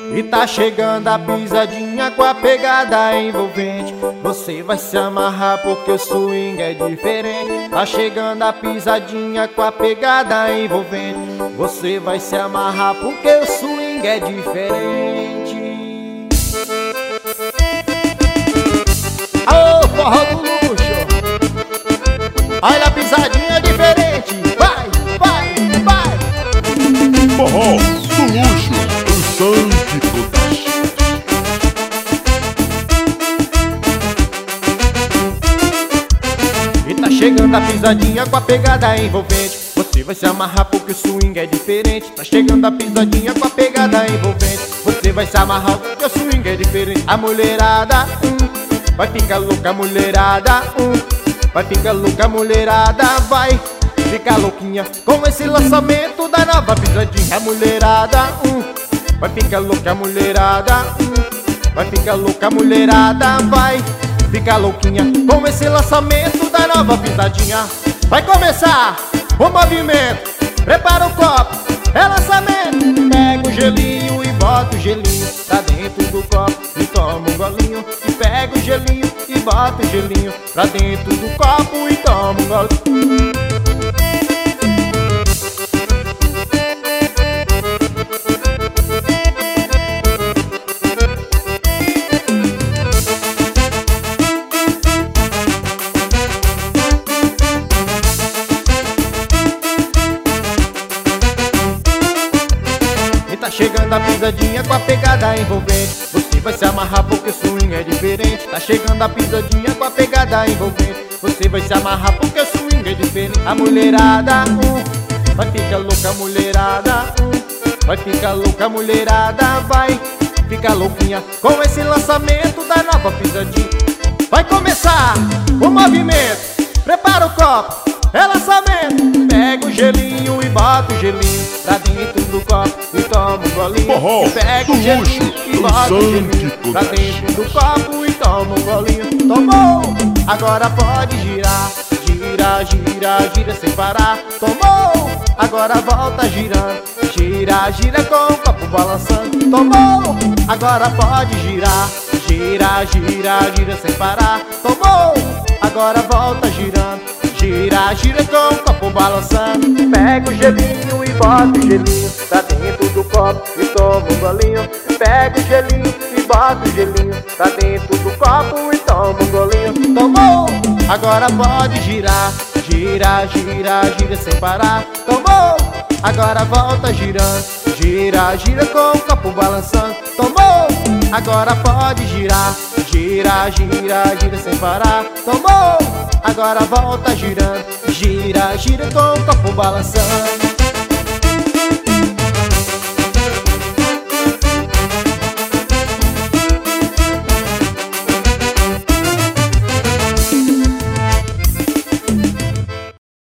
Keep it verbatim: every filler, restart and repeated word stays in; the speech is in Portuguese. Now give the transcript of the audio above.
E tá chegando a pisadinha com a pegada envolvente. Você vai se amarrar porque o swing é diferente. Tá chegando a pisadinha com a pegada envolvente. Você vai se amarrar porque o swing é diferente. Ô, forró do luxo, olha a pisadinha diferente. Vai, vai, vai. Forró do luxo, dançante toda. E tá chegando a pisadinha com a pegada envolvente. Você vai se amarrar porque o swing é diferente. Tá chegando a pisadinha com a pegada envolvente. Você vai se amarrar porque o swing é diferente. A mulherada, hum, vai ficar louca, mulherada, hum, vai ficar louca, mulherada, vai ficar louquinha com esse lançamento da nova pisadinha. A mulherada, hum, vai ficar louca, mulherada, hum, vai ficar louca, mulherada, vai ficar louquinha com esse lançamento da nova pisadinha. Vai começar o movimento, prepara o copo, é lançamento. Pega o gelinho e bota o gelinho pra dentro do copo e toma um golinho. E pega o gelinho e bota o gelinho pra dentro do copo e toma um golinho. Tá chegando a pisadinha com a pegada envolvente. Você vai se amarrar porque o swing é diferente. Tá chegando a pisadinha com a pegada envolvente. Você vai se amarrar porque o swing é diferente. A mulherada, hum, vai ficar louca, mulherada, hum, vai ficar louca, mulherada, vai ficar louquinha com esse lançamento da nova pisadinha. Vai começar o movimento, prepara o copo, é lançamento. Pega o gelinho e bota o gelinho pra dentro do copo e toma um golinho. Forró E pega o gelinho e bota o gelinho pra dentro do copo e toma um golinho. Tomou, agora pode girar, gira, gira, gira sem parar. Tomou, agora volta girando, gira, gira com o copo balançando. Tomou, agora pode girar, gira, gira, gira sem parar. Tomou, agora volta girando, gira, gira com o copo balançando. Pega o gelinho e bota o gelinho pra dentro do copo e toma um golinho. Pega o gelinho e bota o gelinho pra dentro do copo e toma um golinho. Tomou, agora pode girar, gira, gira, gira sem parar. Tomou, agora volta girando, gira, gira com o copo balançando. Tomou, agora pode girar, gira, gira, gira sem parar. Tomou, agora volta girando, gira, gira com o copo balançando.